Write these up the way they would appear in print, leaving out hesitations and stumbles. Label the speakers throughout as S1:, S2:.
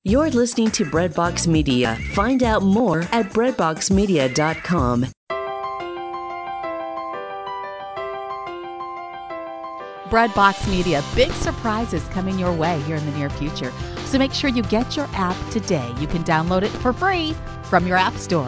S1: You're listening to Breadbox Media. Find out more at breadboxmedia.com.
S2: Breadbox Media, big surprises coming your way here in the near future. So make sure you get your app today. You can download it for free from your app store.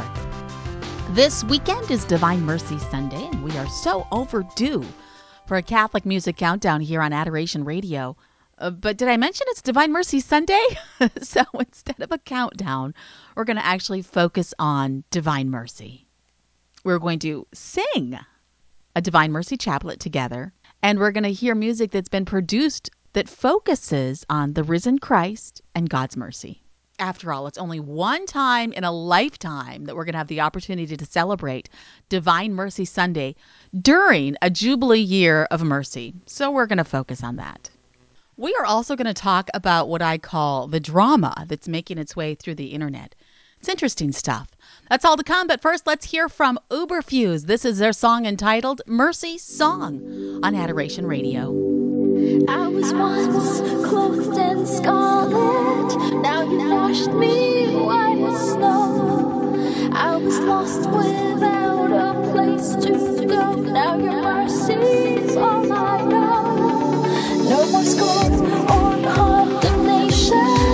S2: This weekend is Divine Mercy Sunday, and we are so overdue for a Catholic music countdown here on Adoration Radio. But did I mention it's Divine Mercy Sunday? So instead of a countdown, we're going to actually focus on Divine Mercy. We're going to sing a Divine Mercy chaplet together, and we're going to hear music that's been produced that focuses on the risen Christ and God's mercy. After all, it's only one time in a lifetime that we're going to have the opportunity to celebrate Divine Mercy Sunday during a Jubilee year of mercy. So we're going to focus on that. We are also going to talk about what I call the drama that's making its way through the internet. It's interesting stuff. That's all to come, but first let's hear from Uberfuse. This is their song entitled Mercy Song on Adoration Radio.
S3: I was once clothed in scarlet, now you washed me white as snow. I was lost without a place to go, now your mercy's all I know. No more scorn or condemnation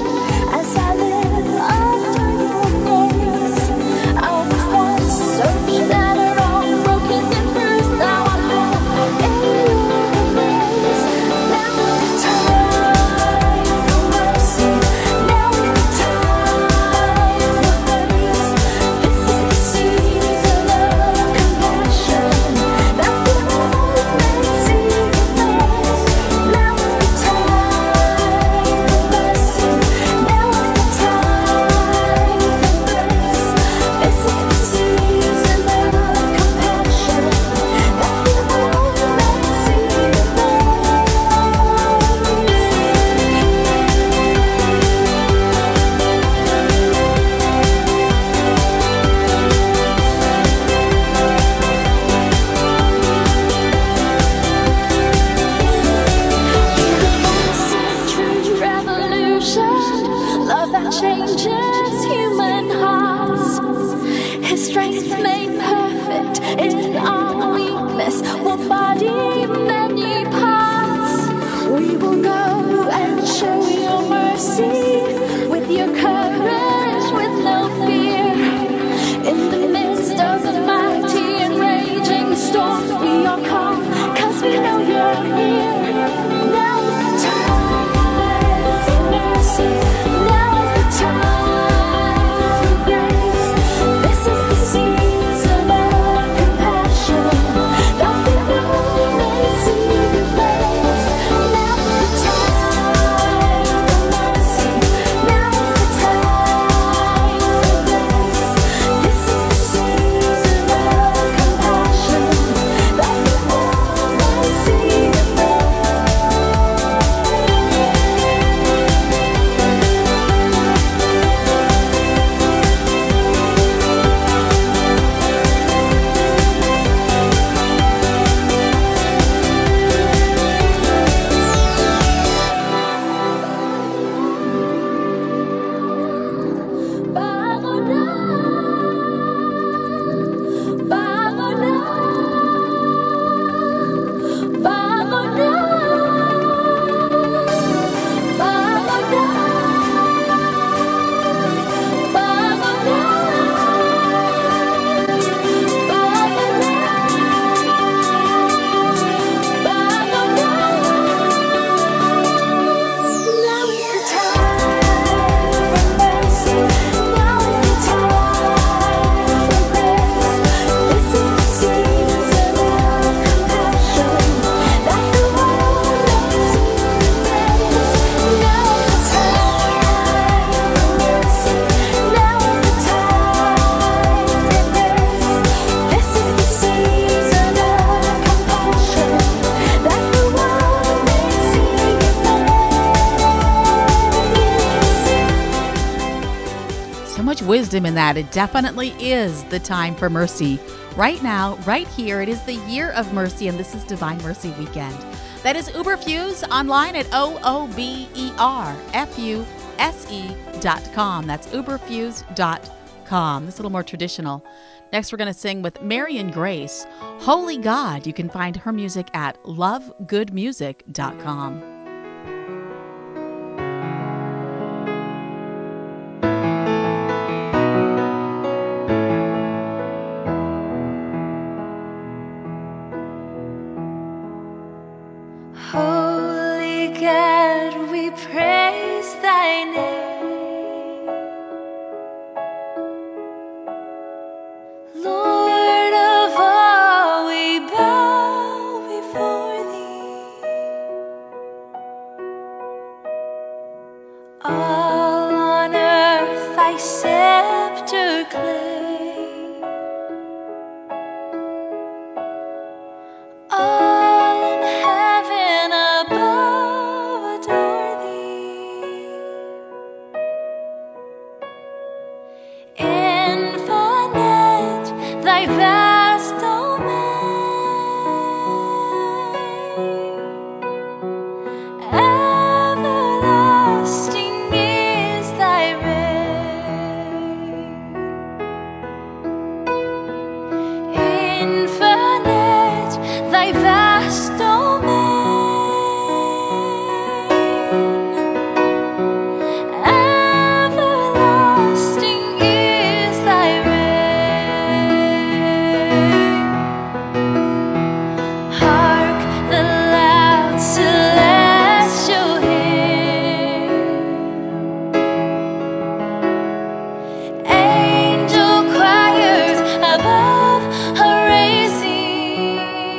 S3: as I live under your grace. I was once so shattered, all broken and bruised. Now I'm home in your embrace. Now is the time for mercy. Now is the time for grace. This is the season of compassion that the world may see your face. Now is the time for mercy. Now is the time for grace. This is the season of compassion that the world may see your true revolution, love that changes human hearts. His strength made perfect in our weakness, one body, many parts. We will go and show your mercy with your courage, with no fear. In the midst of the mighty and raging storm, we are calm, 'cause we know you're near. Now is the time for mercy. Now is the time for grace. This is the season of compassion that the world may see your face. Now is the time for mercy. Now is the time for grace. This is the season of compassion that the world may see your face.
S2: Wisdom in that. It definitely is the time for mercy. Right now, right here, it is the year of mercy, and this is Divine Mercy Weekend. That is Uberfuse online at OOBERFUSE uberfuse.com. That's uberfuse.com. This is a little more traditional. Next, we're going to sing with Marian Grace, Holy God. You can find her music at lovegoodmusic.com.
S3: Holy God, we praise thy name. Lord of all, we bow before thee. All on earth thy scepter claim. All in heaven above adore thee. Infinite thy vast domain. Everlasting is thy reign. Infinite thy vast domain. Everlasting is thy reign. Hark the loud celestial hymn. Angel choirs above are raising.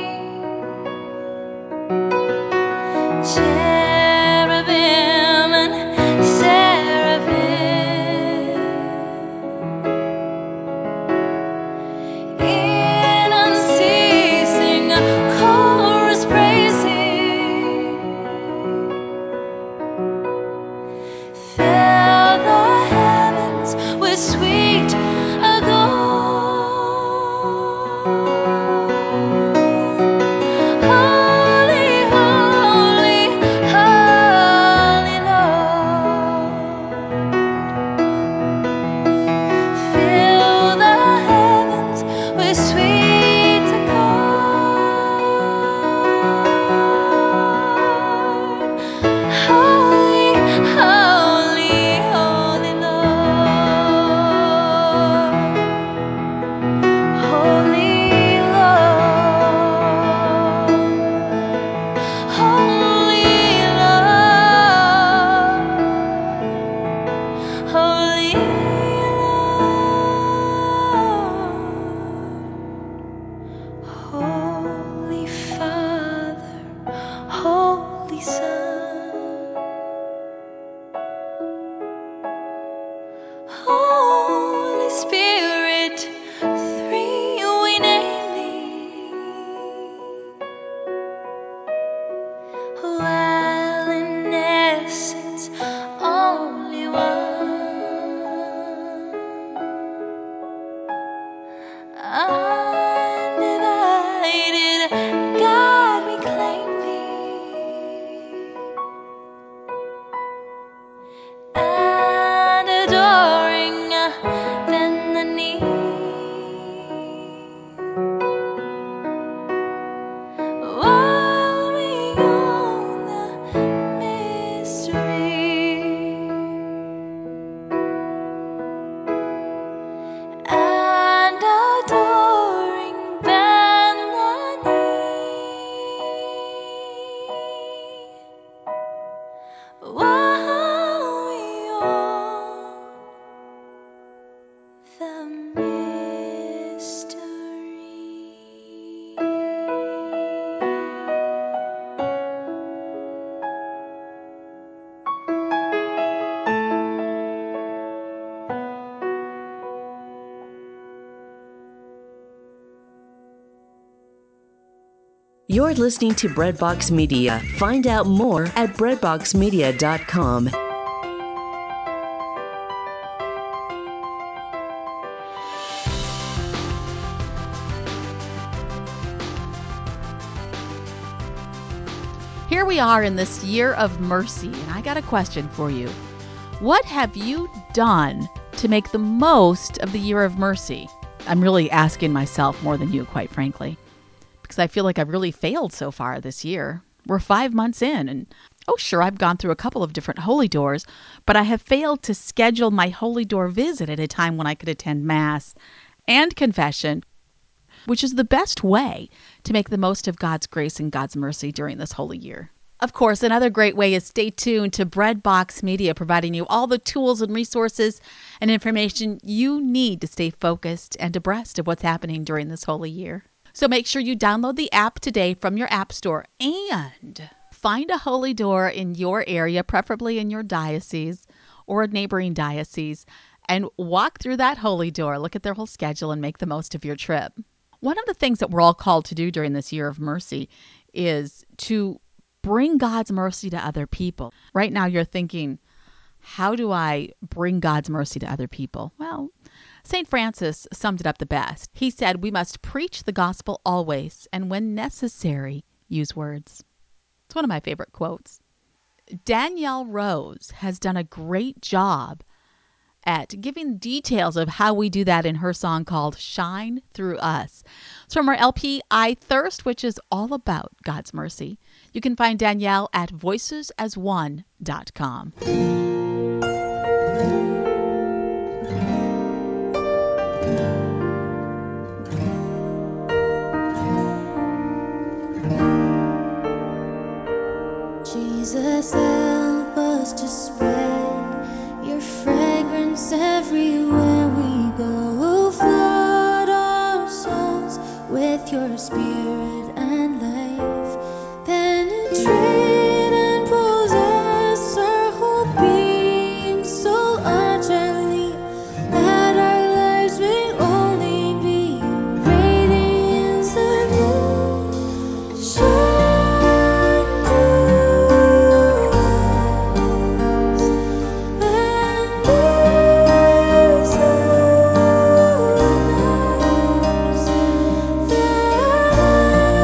S3: Cherubim and seraphim in unceasing chorus praising. Fill the heavens with sweet Holy, holy, holy Lord. Fill the heavens with sweet accord. Holy, holy, holy Lord. Holy Lord. Holy Lord. Holy Lord. Holy Father, Holy Son, Holy Spirit, three we name thee. While in essence only one, undivided God we claim thee, and adoring bend the knee. While we own the mystery, and adoring bend the knee. While we own the mystery.
S1: You're listening to Breadbox Media. Find out more at breadboxmedia.com.
S2: Here we are in this year of mercy, and I got a question for you. What have you done to make the most of the year of mercy? I'm really asking myself more than you, quite frankly, because I feel like I've really failed so far this year. We're 5 months in, and sure, I've gone through a couple of different holy doors, but I have failed to schedule my holy door visit at a time when I could attend Mass and confession, which is the best way to make the most of God's grace and God's mercy during this holy year. Of course, another great way is stay tuned to Breadbox Media, providing you all the tools and resources and information you need to stay focused and abreast of what's happening during this holy year. So make sure you download the app today from your app store and find a holy door in your area, preferably in your diocese or a neighboring diocese, and walk through that holy door, look at their whole schedule, and make the most of your trip. One of the things that we're all called to do during this year of mercy is to bring God's mercy to other people. Right now you're thinking, how do I bring God's mercy to other people? Well, St. Francis summed it up the best. He said, we must preach the gospel always, and when necessary, use words. It's one of my favorite quotes. Danielle Rose has done a great job at giving details of how we do that in her song called Shine Through Us. It's from her LP, I Thirst, which is all about God's mercy. You can find Danielle at voicesasone.com.
S3: Jesus, help us to spread your fragrance everywhere we go. Flood our souls with your spirit and life. Penetrate and possess our whole being so urgently that our lives may only be radiance of you. Shine through us and these luminous that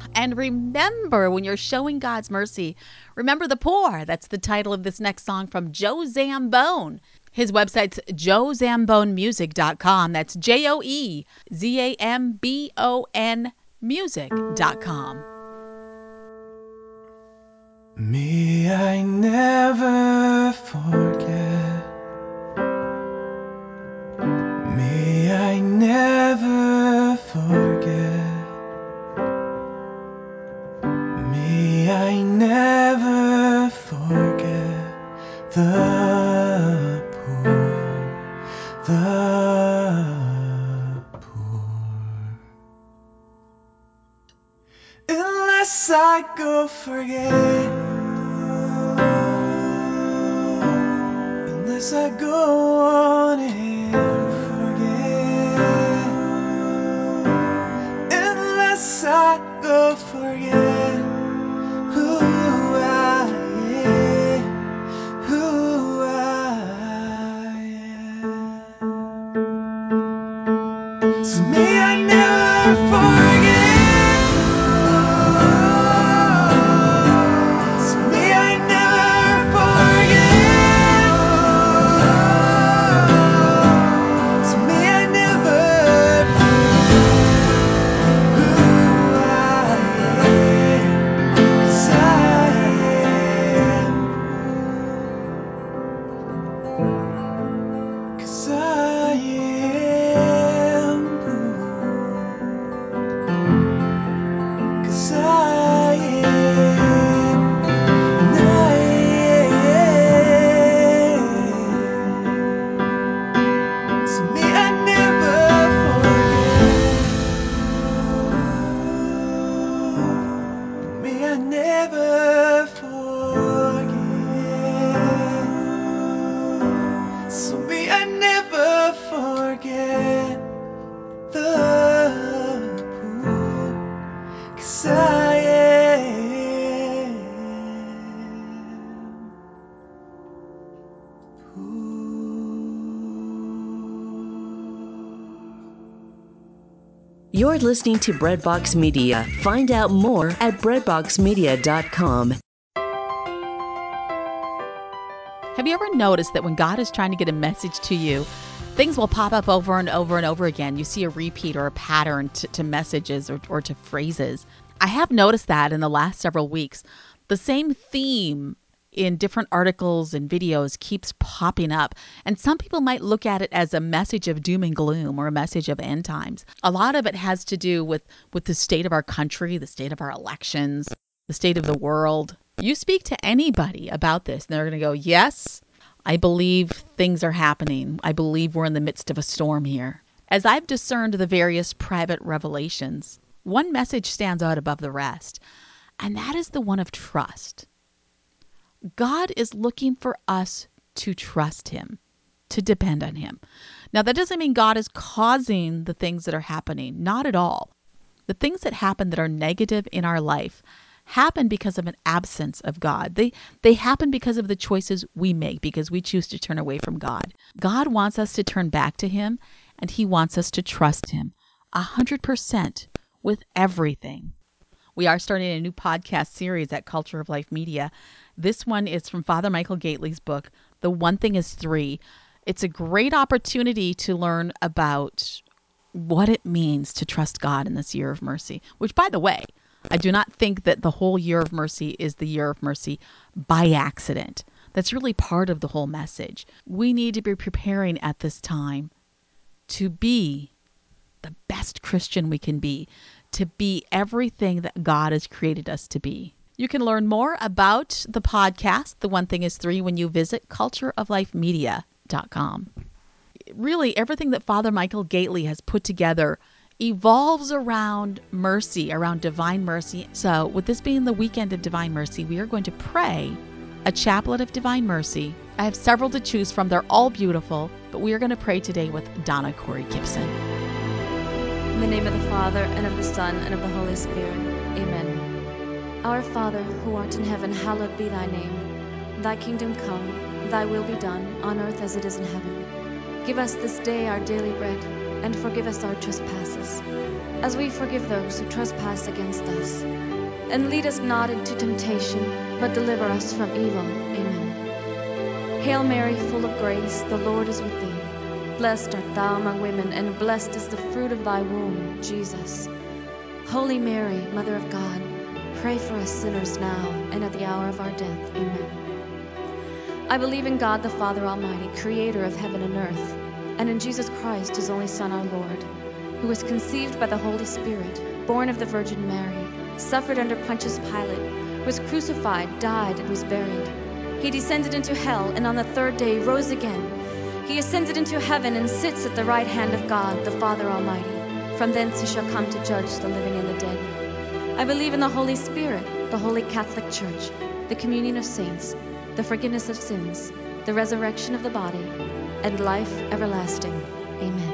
S2: And remember, when you're showing God's mercy, remember the poor. That's the title of this next song from Joe Zambone. His website's joezambonemusic.com. That's JoeZambon music.com.
S4: May I never forget. May I never forget. May I never forget the poor. Unless I go forget. Unless I go on and forget. Unless I go forget who I am, who I am. So may I never forget. So may I never forget. So may I never forget who I am. 'Cause I am. 'Cause I am poor. 'Cause I am. And I am. So may I never forget. May I never forget. So may I never forget the poor. 'Cause I am poor.
S1: You're listening to Breadbox Media. Find out more at breadboxmedia.com.
S2: Have you ever noticed that when God is trying to get a message to you, things will pop up over and over and over again? You see a repeat or a pattern to messages or to phrases. I have noticed that in the last several weeks. The same theme in different articles and videos keeps popping up. And some people might look at it as a message of doom and gloom or a message of end times. A lot of it has to do with the state of our country, the state of our elections, the state of the world. You speak to anybody about this, and they're going to go, yes, I believe things are happening. I believe we're in the midst of a storm here. As I've discerned the various private revelations, one message stands out above the rest, and that is the one of trust. God is looking for us to trust him, to depend on him. Now, that doesn't mean God is causing the things that are happening. Not at all. The things that happen that are negative in our life happen because of an absence of God. They happen because of the choices we make, because we choose to turn away from God. God wants us to turn back to him, and he wants us to trust him 100% with everything. We are starting a new podcast series at Culture of Life Media. This one is from Father Michael Gately's book, The One Thing is Three. It's a great opportunity to learn about what it means to trust God in this year of mercy, which, by the way, I do not think that the whole year of mercy is the year of mercy by accident. That's really part of the whole message. We need to be preparing at this time to be the best Christian we can be, to be everything that God has created us to be. You can learn more about the podcast, The One Thing is Three, when you visit cultureoflifemedia.com. Really, everything that Father Michael Gately has put together evolves around mercy, around divine mercy. So with this being the weekend of Divine Mercy, we are going to pray a chaplet of Divine Mercy. I have several to choose from. They're all beautiful, but we are going to pray today with Donna Corey Gibson.
S5: In the name of the Father, and of the Son, and of the Holy Spirit. Amen. Our Father, who art in heaven, hallowed be thy name. Thy kingdom come, thy will be done, on earth as it is in heaven. Give us this day our daily bread, and forgive us our trespasses, as we forgive those who trespass against us. And lead us not into temptation, but deliver us from evil. Amen. Hail Mary, full of grace, the Lord is with thee. Blessed art thou among women, and blessed is the fruit of thy womb, Jesus. Holy Mary, Mother of God, pray for us sinners now and at the hour of our death. Amen. I believe in God the Father Almighty, creator of heaven and earth, and in Jesus Christ, his only Son, our Lord, who was conceived by the Holy Spirit, born of the Virgin Mary, suffered under Pontius Pilate, was crucified, died, and was buried. He descended into hell, and on the third day rose again. He ascended into heaven and sits at the right hand of God, the Father Almighty. From thence he shall come to judge the living and the dead. I believe in the Holy Spirit, the Holy Catholic Church, the communion of saints, the forgiveness of sins, the resurrection of the body, and life everlasting. Amen.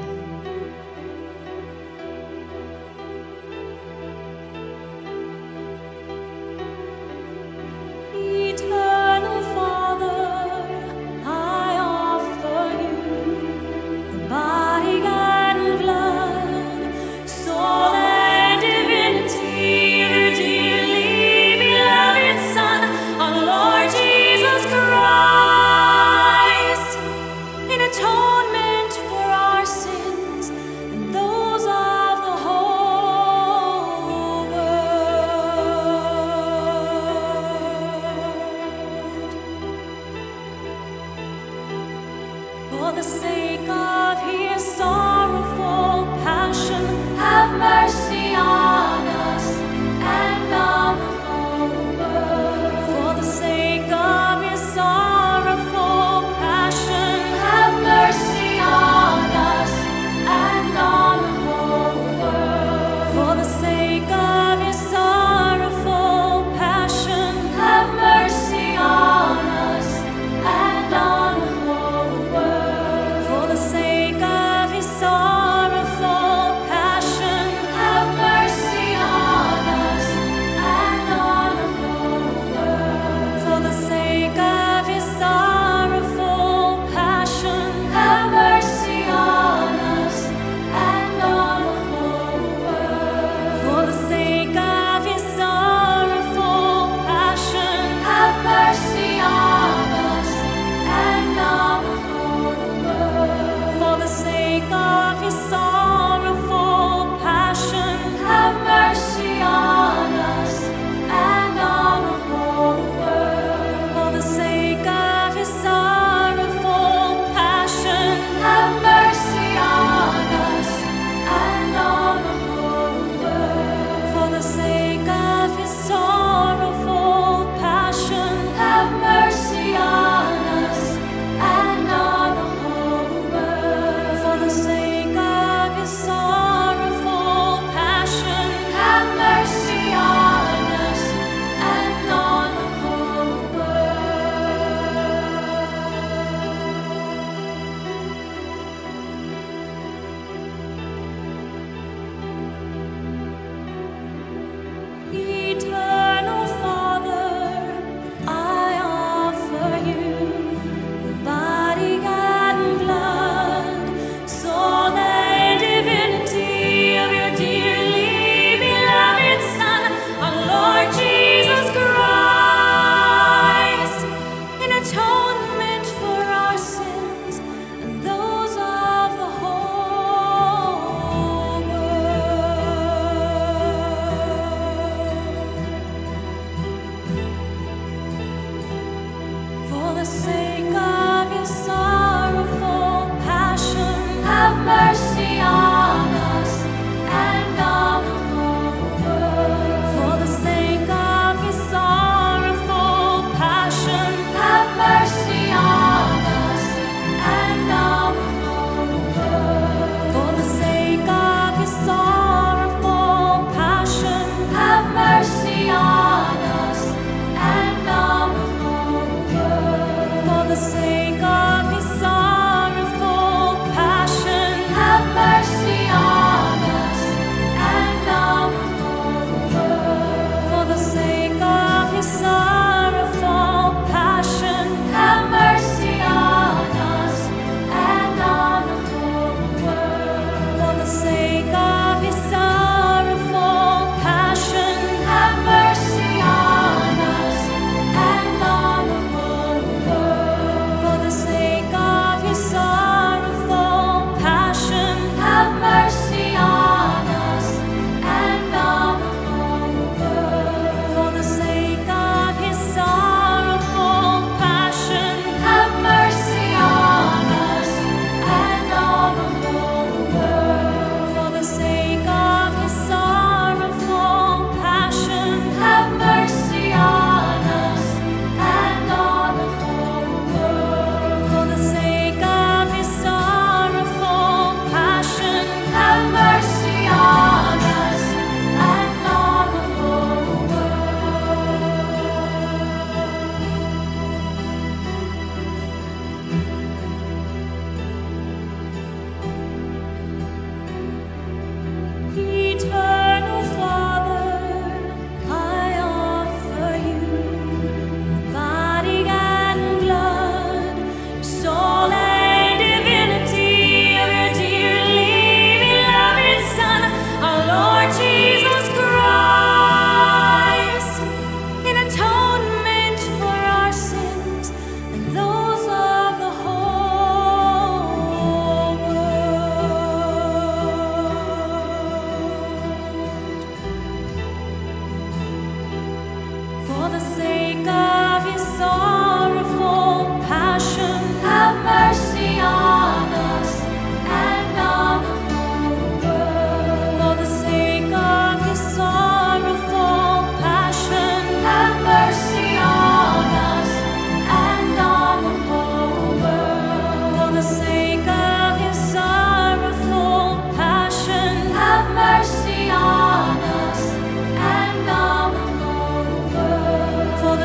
S3: Eternal Father, I offer you the body and blood, soul and divinity of your dearly beloved Son, our Lord Jesus Christ, in atonement for our sins. For the sake of his sorrowful passion, have mercy on us and on the whole world. For the sake of his sorrowful passion, have mercy on us and on the whole world. For the sake of his sorrowful passion, have mercy on us and on the whole world. For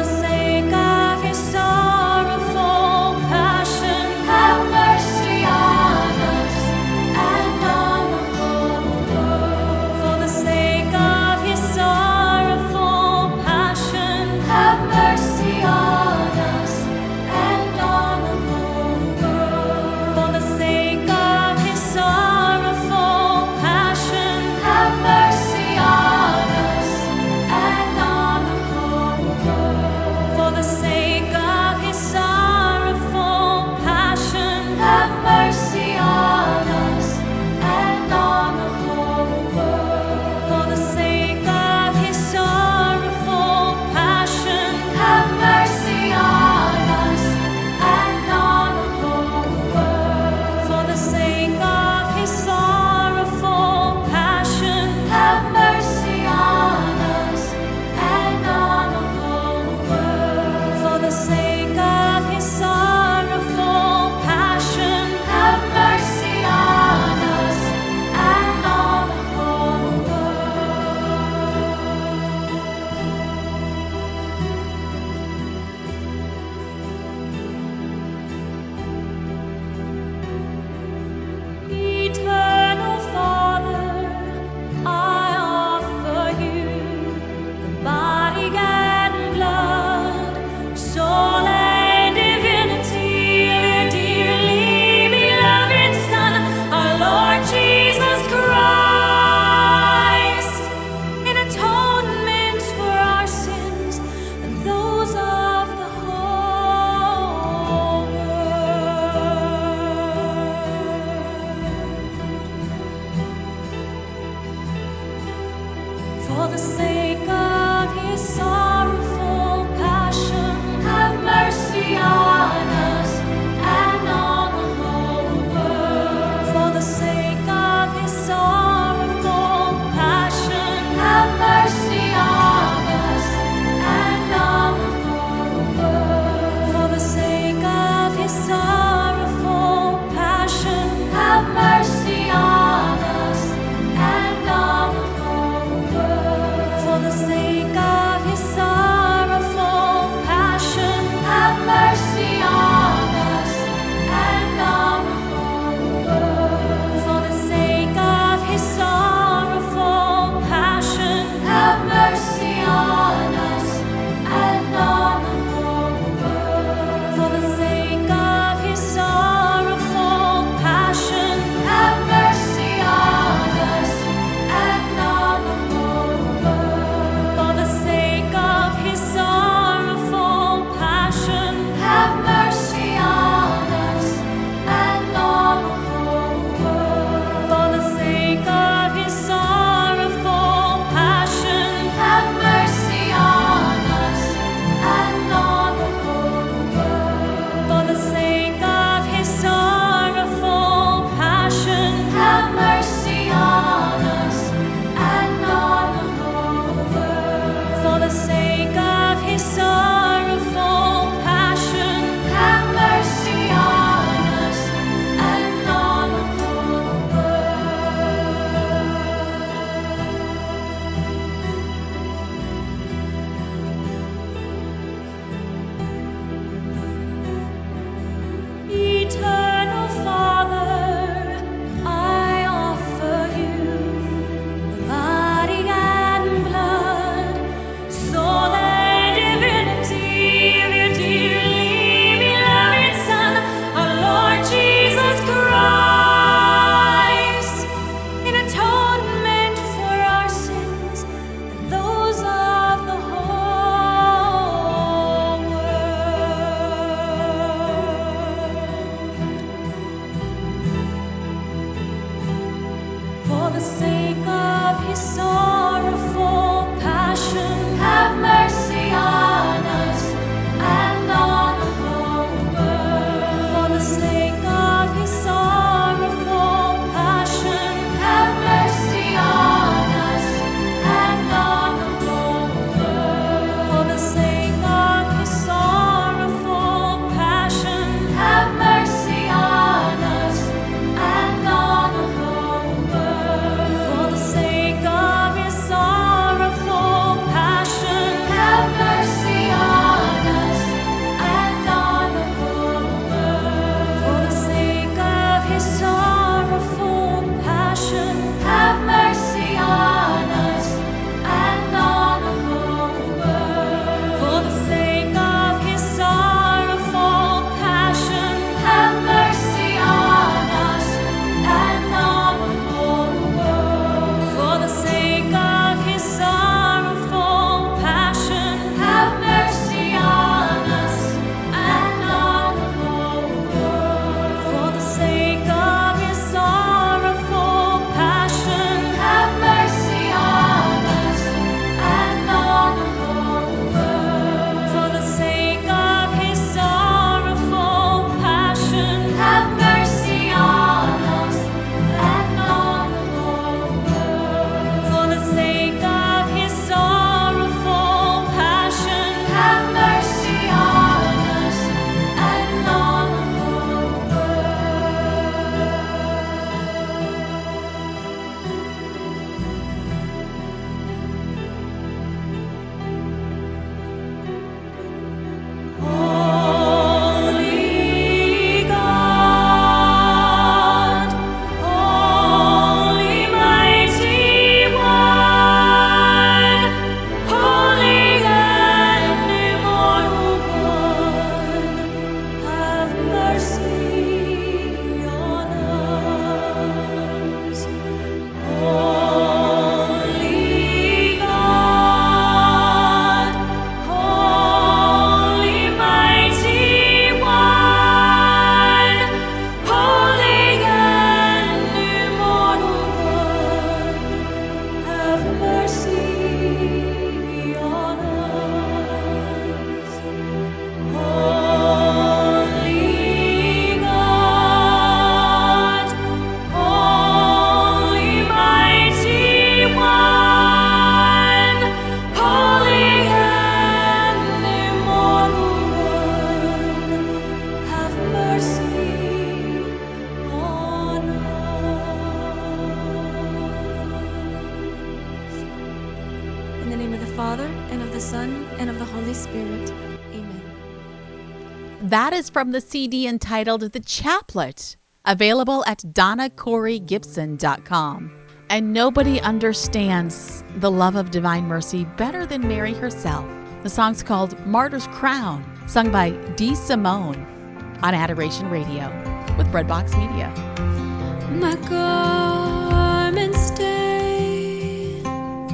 S5: Son, and of the Holy Spirit. Amen.
S2: That is from the CD entitled The Chaplet, available at DonnaCoreyGibson.com. And nobody understands the love of divine mercy better than Mary herself. The song's called Martyr's Crown, sung by Dee Simone on Adoration Radio with Breadbox Media.
S3: My garment stained,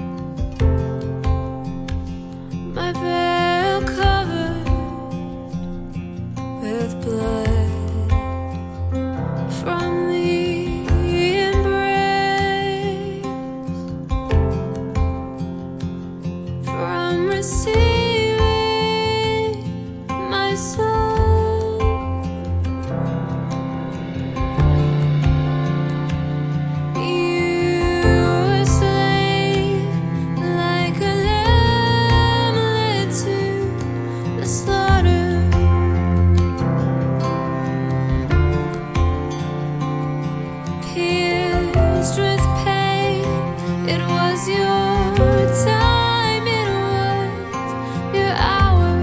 S3: my veil covered with blood from the embrace, from receiving my soul. You were slain like a lamb led to the slaughter. Pierced with pain, it was your time, it was your hour.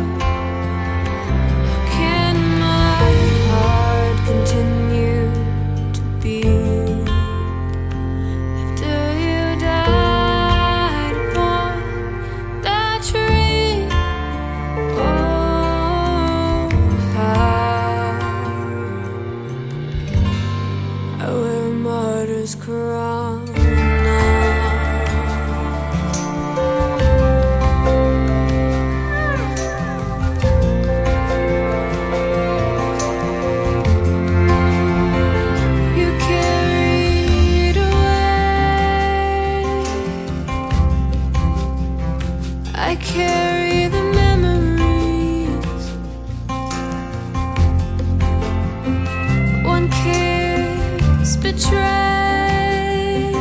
S3: Can my heart continue to beat after you died upon that tree? Oh, how I wear a martyr's crown now. You carried away, I carry the memories. One kiss betrayed,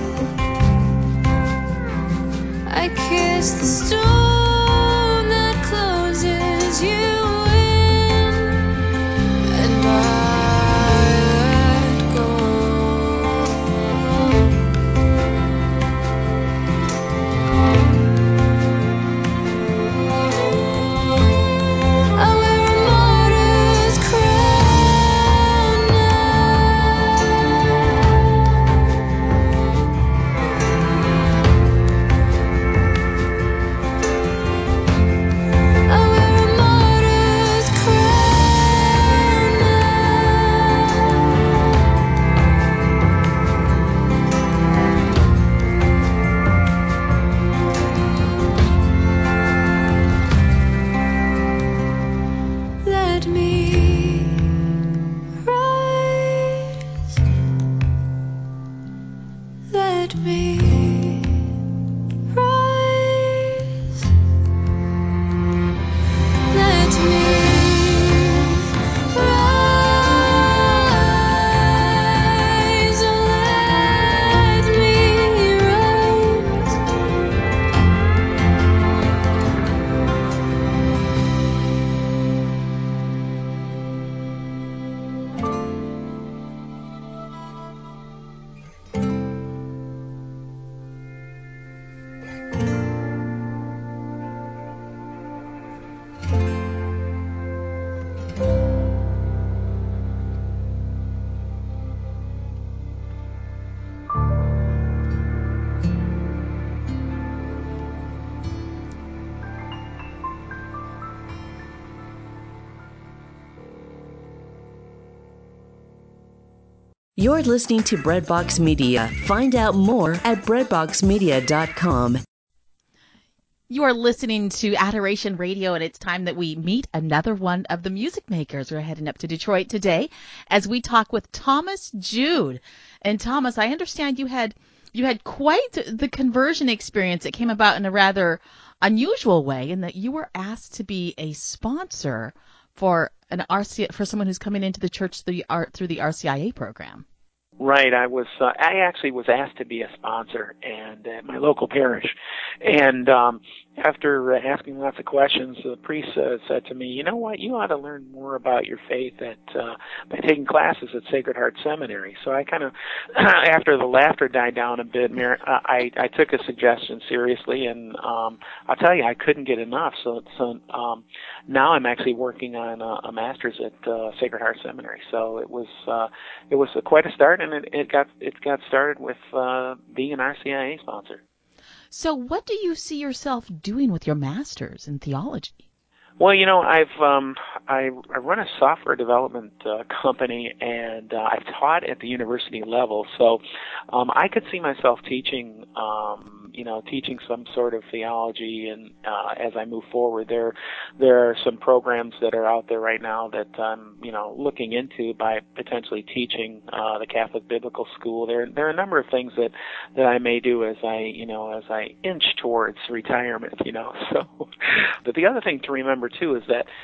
S3: I kiss the stone that closes you in, and I let go. I wear a martyr's crown now. I wear a martyr's crown now. Let me rise. Let me rise. Let me rise. Let me rise.
S1: You're listening to Breadbox Media. Find out more at breadboxmedia.com.
S2: You are listening to Adoration Radio, and it's time that we meet another one of the music makers. We're heading up to Detroit today as we talk with Thomas Jude. And Thomas, I understand you had quite the conversion experience that came about in a rather unusual way, in that you were asked to be a sponsor for an for someone who's coming into the church through the RCIA program.
S6: Right. I actually was asked to be a sponsor and at my local parish, and after asking lots of questions, the priest said to me, "You know what? You ought to learn more about your faith by taking classes at Sacred Heart Seminary." So I kind of, after the laughter died down a bit, I took his suggestion seriously, and I'll tell you, I couldn't get enough. So now I'm actually working on a master's at Sacred Heart Seminary. So it was quite a start, and it got started with being an RCIA sponsor.
S2: So what do you see yourself doing with your master's in theology?
S6: Well, you know, I run a software development company, and I've taught at the university level, so I could see myself teaching some sort of theology, and as I move forward, there are some programs that are out there right now that I'm looking into by potentially teaching the Catholic Biblical School. There are a number of things that I may do as I inch towards retirement. So, but the other thing to remember too is that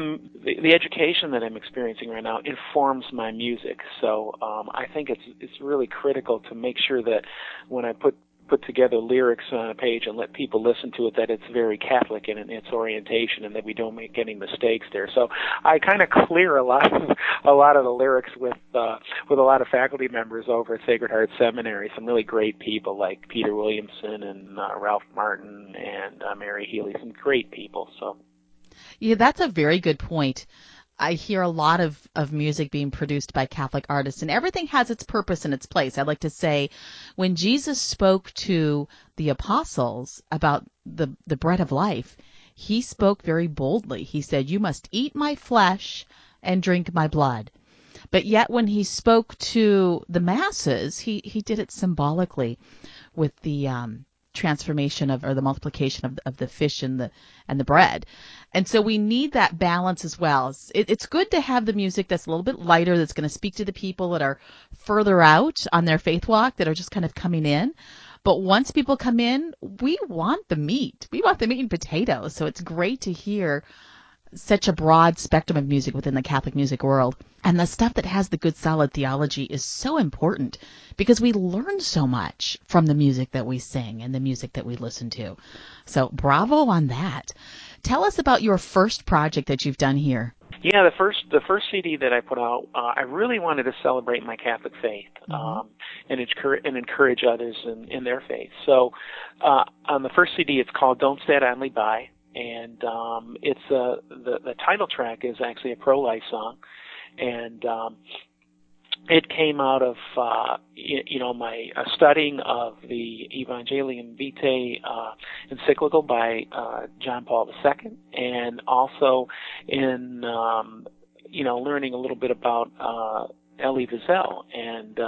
S6: the education that I'm experiencing right now informs my music. So I think it's really critical to make sure that when I put together lyrics on a page and let people listen to it, that it's very Catholic in its orientation, and that we don't make any mistakes there. So I kind of clear a lot of the lyrics with a lot of faculty members over at Sacred Heart Seminary. Some really great people like Peter Williamson and Ralph Martin and Mary Healy. Some great people. So.
S2: Yeah, that's a very good point. I hear a lot of music being produced by Catholic artists, and everything has its purpose and its place. I'd like to say when Jesus spoke to the apostles about the bread of life, he spoke very boldly. He said, "You must eat my flesh and drink my blood." But yet when he spoke to the masses, he did it symbolically with the transformation or the multiplication of the fish and the bread. And so we need that balance as well. It's good to have the music that's a little bit lighter, that's going to speak to the people that are further out on their faith walk, that are just kind of coming in. But once people come in, we want the meat. We want the meat and potatoes. So it's great to hear such a broad spectrum of music within the Catholic music world. And the stuff that has the good solid theology is so important because we learn so much from the music that we sing and the music that we listen to. So bravo on that. Tell us about your first project that you've done here.
S6: Yeah, the first CD that I put out, I really wanted to celebrate my Catholic faith, and encourage others in their faith. So on the first CD, it's called "Don't Stand Idly By," and it's the title track is actually a pro-life song, and it came out of my studying of the Evangelium Vitae encyclical by John Paul II, and also in learning a little bit about Elie Wiesel, and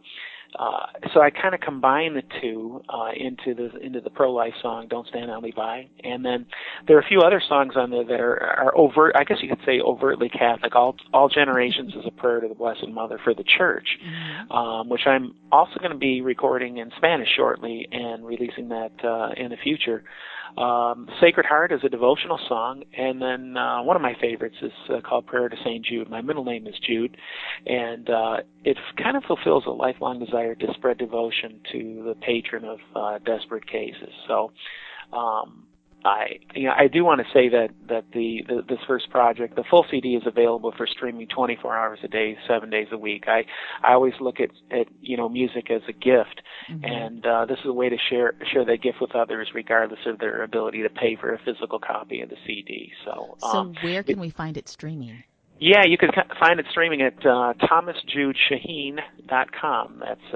S6: so I kind of combined the two into the pro-life song "Don't Stand Idly By," and then there are a few other songs on there that are overt. I guess you could say overtly Catholic. All Generations is a prayer to the Blessed Mother for the Church, which I'm also going to be recording in Spanish shortly and releasing that in the future. Sacred Heart is a devotional song, and then one of my favorites is called "Prayer to St. Jude." My middle name is Jude, and it kind of fulfills a lifelong desire to spread devotion to the patron of desperate cases. So I do want to say that this first project, the full CD, is available for streaming 24 hours a day, 7 days a week. I always look at music as a gift, and this is a way to share that gift with others, regardless of their ability to pay for a physical copy of the CD. So
S2: where can we find it streaming?
S6: Yeah, you can find it streaming at thomasjudeshaheen.com. That's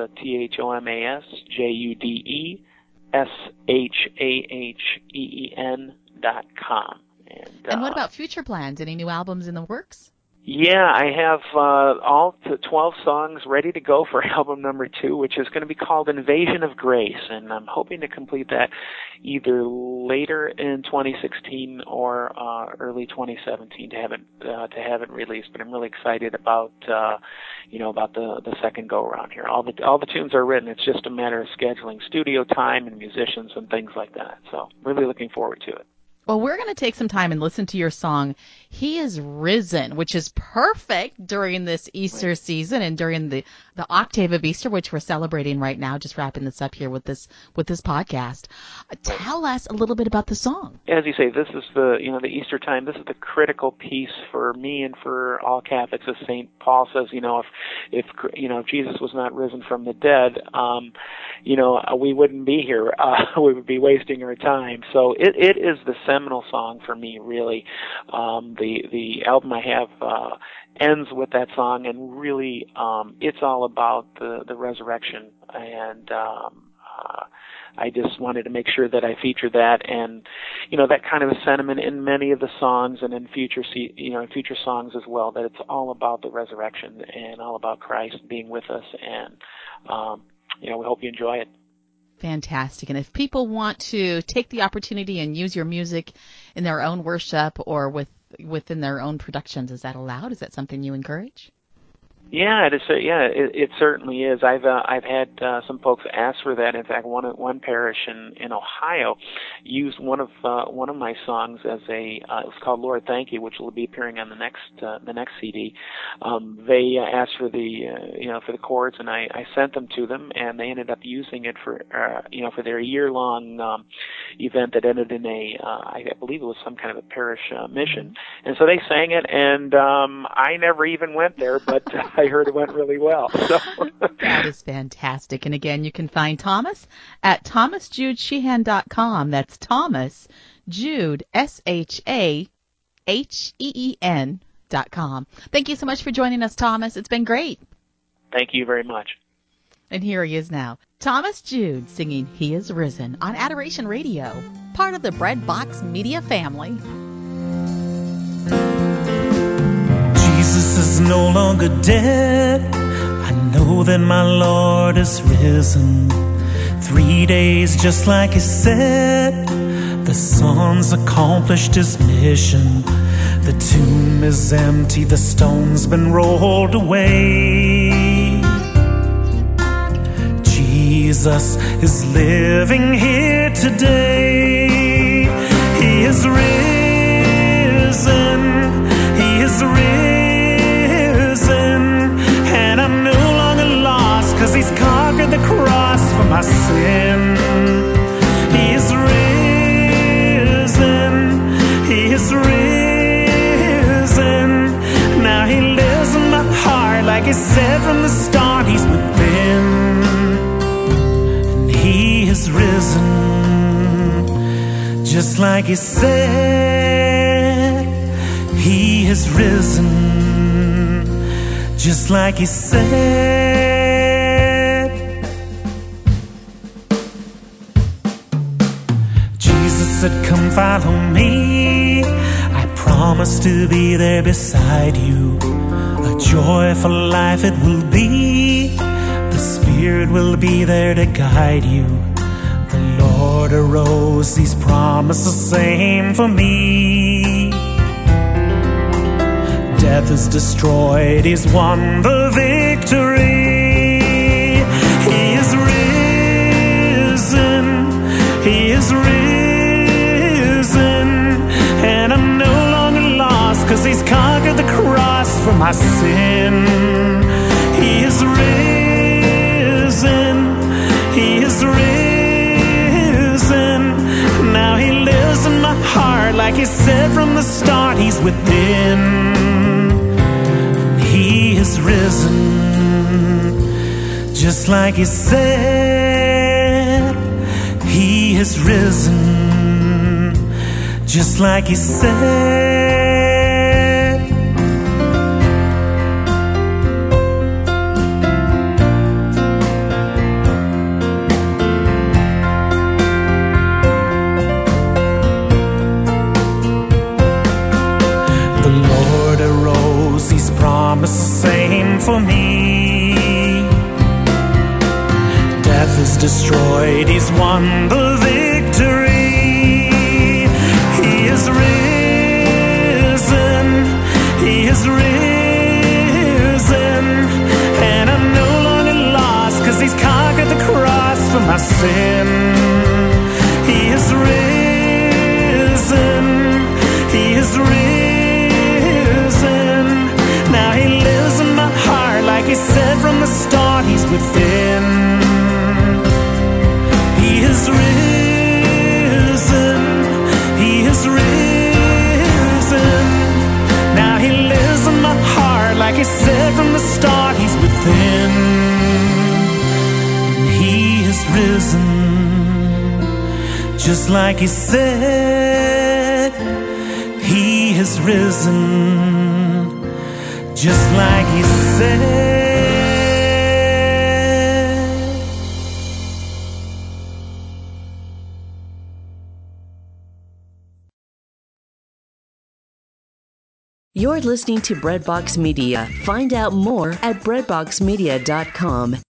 S6: ThomasJudeshaheen.com.
S2: And what about future plans? Any new albums in the works?
S6: Yeah, I have all 12 songs ready to go for album number 2, which is going to be called Invasion of Grace, and I'm hoping to complete that either later in 2016 or early 2017 to have it released. But I'm really excited about the second go around here. All the tunes are written. It's just a matter of scheduling studio time and musicians and things like that. So really looking forward to it.
S2: Well, we're going to take some time and listen to your song, "He is Risen," which is perfect during this Easter season and during the the octave of Easter, which we're celebrating right now, just wrapping this up here with this podcast. Tell us a little bit about the song.
S6: As you say, this is the Easter time. This is the critical piece for me and for all Catholics. As St. Paul says, if Jesus was not risen from the dead, we wouldn't be here. We would be wasting our time. So it is the seminal song for me, really. The album I have ends with that song, and really it's all about the resurrection, and I just wanted to make sure that I featured that, and that kind of a sentiment in many of the songs, and in future songs as well, that it's all about the resurrection and all about Christ being with us, and we hope you enjoy it.
S2: Fantastic. And if people want to take the opportunity and use your music in their own worship or within their own productions, is that allowed? Is that something you encourage?
S6: Yeah, it certainly is. I've had some folks ask for that. In fact, one parish in Ohio used one of my songs as it was called "Lord Thank You," which will be appearing on the next CD. They asked for the chords, and I sent them to them, and they ended up using it for their year-long event that ended in I believe it was some kind of a parish mission. And so they sang it, and I never even went there, but I heard it went really well. So.
S2: That is fantastic. And again, you can find Thomas at thomasjudesheehan.com. That's Thomas Jude, SHAHEEN.com. Thank you so much for joining us, Thomas. It's been great.
S6: Thank you very much.
S2: And here he is now, Thomas Jude singing He Is Risen on Adoration Radio, part of the Breadbox Media family.
S4: Jesus is no longer dead. I know that my Lord is risen. 3 days just like he said. The Son's accomplished his mission. The tomb is empty, the stone's been rolled away. Jesus is living here today. He is risen. He is risen. And I'm no longer lost, 'cause he's conquered the cross for my sin. He is risen. He is risen. Now he lives in my heart, like he said from the start. He's within. And he is risen, just like he said. He is risen, just like he said. Jesus said, come follow me. I promise to be there beside you. A joyful life it will be. The Spirit will be there to guide you. The Lord arose, he's promised the same for me. Death is destroyed, he's won the victory. He is risen, he is risen. And I'm no longer lost, 'cause he's conquered the cross for my sin. He is risen, he is risen. Now he lives in my heart, like he said from the start. He's within. He is risen, just like he said. He is risen, just like he said. The Lord arose, he's promised the same for me. Death is destroyed, he's won the victory. He is risen, he is risen. And I'm no longer lost, 'cause he's conquered the cross for my sin. He is risen, he is risen. Now he lives in my heart, like he said from the start. like he said from the start, he's within. And he has risen, just like he said. He has risen, just like he said.
S1: You're listening to Breadbox Media. Find out more at breadboxmedia.com.